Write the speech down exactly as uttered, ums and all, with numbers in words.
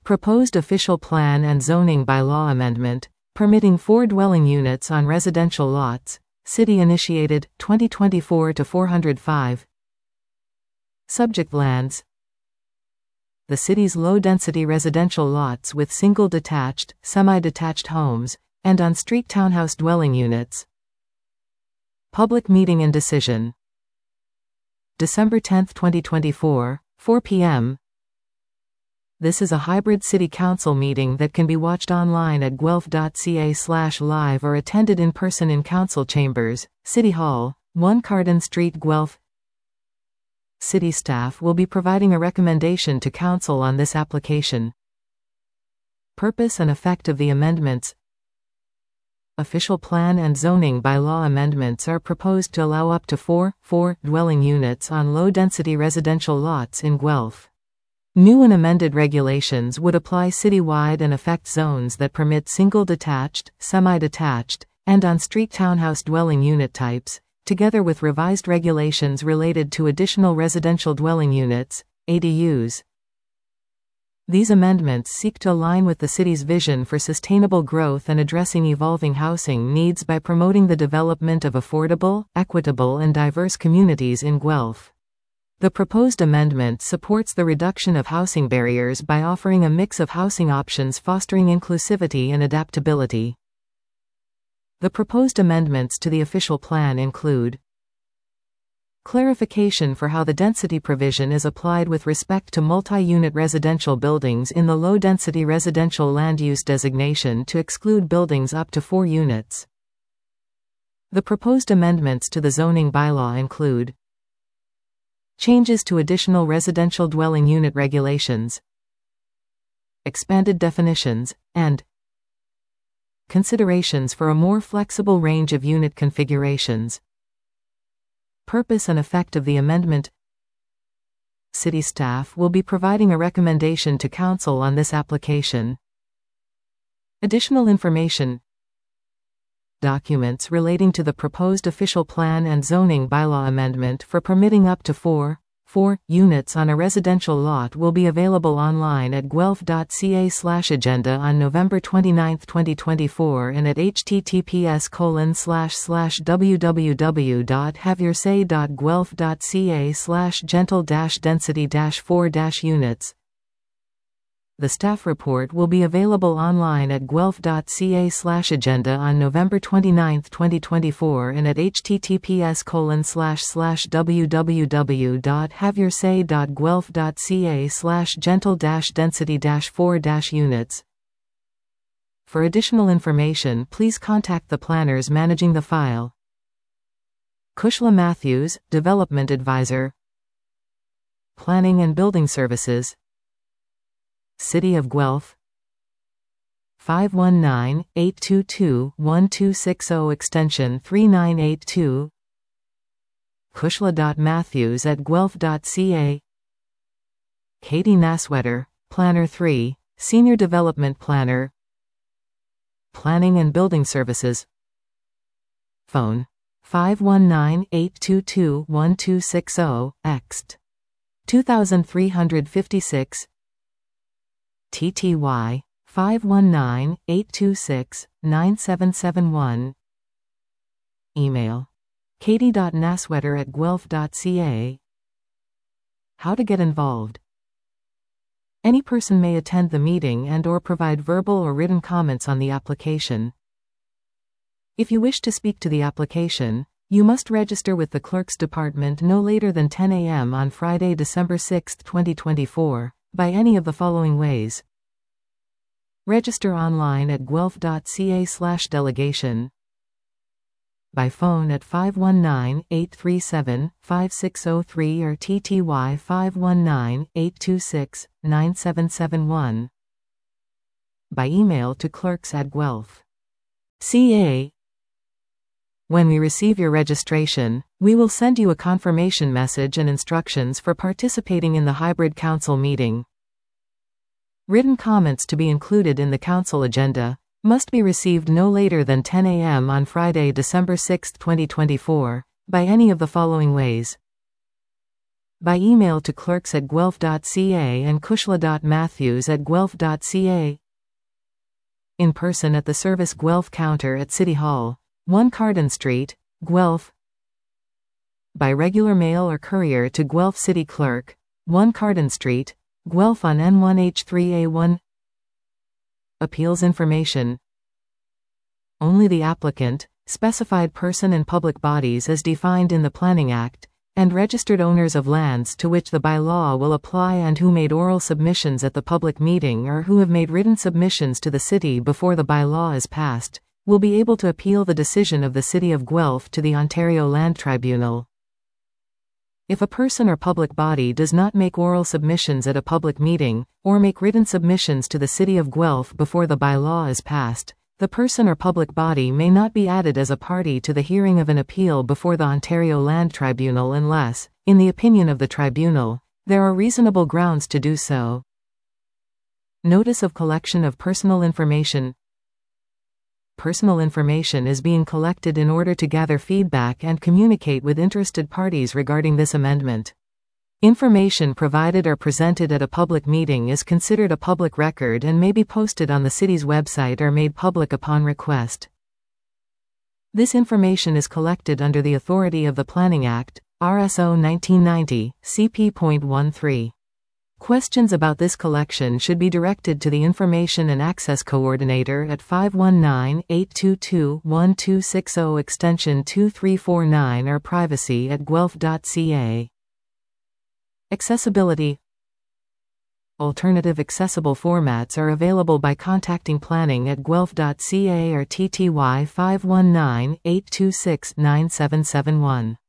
Proposed official plan and zoning bylaw amendment, permitting four dwelling units on residential lots, City initiated, twenty twenty-four to four oh five. Subject lands. The city's low-density residential lots with single detached, semi-detached homes, and on-street townhouse dwelling units. Public meeting and decision. December tenth, twenty twenty-four, four p m This is a hybrid city council meeting that can be watched online at guelph dot c a slash live or attended in person in council chambers, City Hall, one Carden Street, Guelph. City staff will be providing a recommendation to council on this application. Purpose and effect of the amendments. Official plan and zoning bylaw amendments are proposed to allow up to four, four dwelling units on low-density residential lots in Guelph. New and amended regulations would apply citywide and affect zones that permit single detached, semi-detached, and on-street townhouse dwelling unit types, together with revised regulations related to additional residential dwelling units, A D Us. These amendments seek to align with the city's vision for sustainable growth and addressing evolving housing needs by promoting the development of affordable, equitable, and diverse communities in Guelph. The proposed amendment supports the reduction of housing barriers by offering a mix of housing options fostering inclusivity and adaptability. The proposed amendments to the official plan include clarification for how the density provision is applied with respect to multi-unit residential buildings in the low-density residential land use designation to exclude buildings up to four units. The proposed amendments to the zoning bylaw include changes to additional residential dwelling unit regulations, expanded definitions, and considerations for a more flexible range of unit configurations. Purpose and effect of the amendment. City staff will be providing a recommendation to council on this application. Additional information. Documents relating to the proposed official plan and zoning bylaw amendment for permitting up to four, four units on a residential lot will be available online at guelph dot c a slash agenda on November twenty-ninth, twenty twenty-four and at h t t p s colon slash slash w w w dot have your say dot guelph dot c a slash gentle dash density dash four dash units. The staff report will be available online at guelph dot c a slash agenda on November twenty-ninth, twenty twenty-four and at h t t p s colon slash slash w w w dot have your say dot guelph dot c a slash gentle dash density dash four dash units. For additional information, please contact the planners managing the file. Kushla Matthews, Development Advisor. Planning and Building Services. City of Guelph. five one nine, eight two two, one two six zero extension three nine eight two. Kushla dot Matthews at guelph dot c a. Katie Naswetter, Planner three, Senior Development Planner. Planning and Building Services. Phone five one nine, eight two two, one two six zero, ext. two three five six. T T Y five one nine, eight two six, nine seven seven one. Email katie dot naswetter at guelph dot c a. How to get involved. Any person may attend the meeting and or provide verbal or written comments on the application. If you wish to speak to the application, you must register with the Clerk's Department no later than ten a m on Friday, December sixth, twenty twenty-four. By any of the following ways. Register online at guelph dot c a slash delegation. By phone at five one nine, eight three seven, five six zero three or T T Y five one nine, eight two six, nine seven seven one. By email to clerks at guelph dot c a. When we receive your registration, we will send you a confirmation message and instructions for participating in the hybrid council meeting. Written comments to be included in the council agenda must be received no later than ten a m on Friday, December sixth, twenty twenty-four, by any of the following ways. by email to clerks at guelph dot c a and kushla dot matthews at guelph dot c a. In person at the Service Guelph counter at City Hall, one Carden Street, Guelph. By regular mail or courier to Guelph City Clerk, one Carden Street, Guelph on N one H three A one. Appeals information. Only the applicant, specified person and public bodies as defined in the Planning Act, and registered owners of lands to which the bylaw will apply and who made oral submissions at the public meeting or who have made written submissions to the city before the bylaw is passed, will be able to appeal the decision of the City of Guelph to the Ontario Land Tribunal. If a person or public body does not make oral submissions at a public meeting, or make written submissions to the City of Guelph before the bylaw is passed, the person or public body may not be added as a party to the hearing of an appeal before the Ontario Land Tribunal unless, in the opinion of the tribunal, there are reasonable grounds to do so. Notice of collection of personal information. Personal information is being collected in order to gather feedback and communicate with interested parties regarding this amendment. Information provided or presented at a public meeting is considered a public record and may be posted on the city's website or made public upon request. This information is collected under the authority of the Planning Act, R S O nineteen ninety, C P point thirteen. Questions about this collection should be directed to the Information and Access Coordinator at five one nine, eight two two, one two six zero extension two three four nine or privacy at guelph dot c a. Accessibility. Alternative accessible formats are available by contacting planning at guelph dot c a or T T Y five one nine, eight two six, nine seven seven one.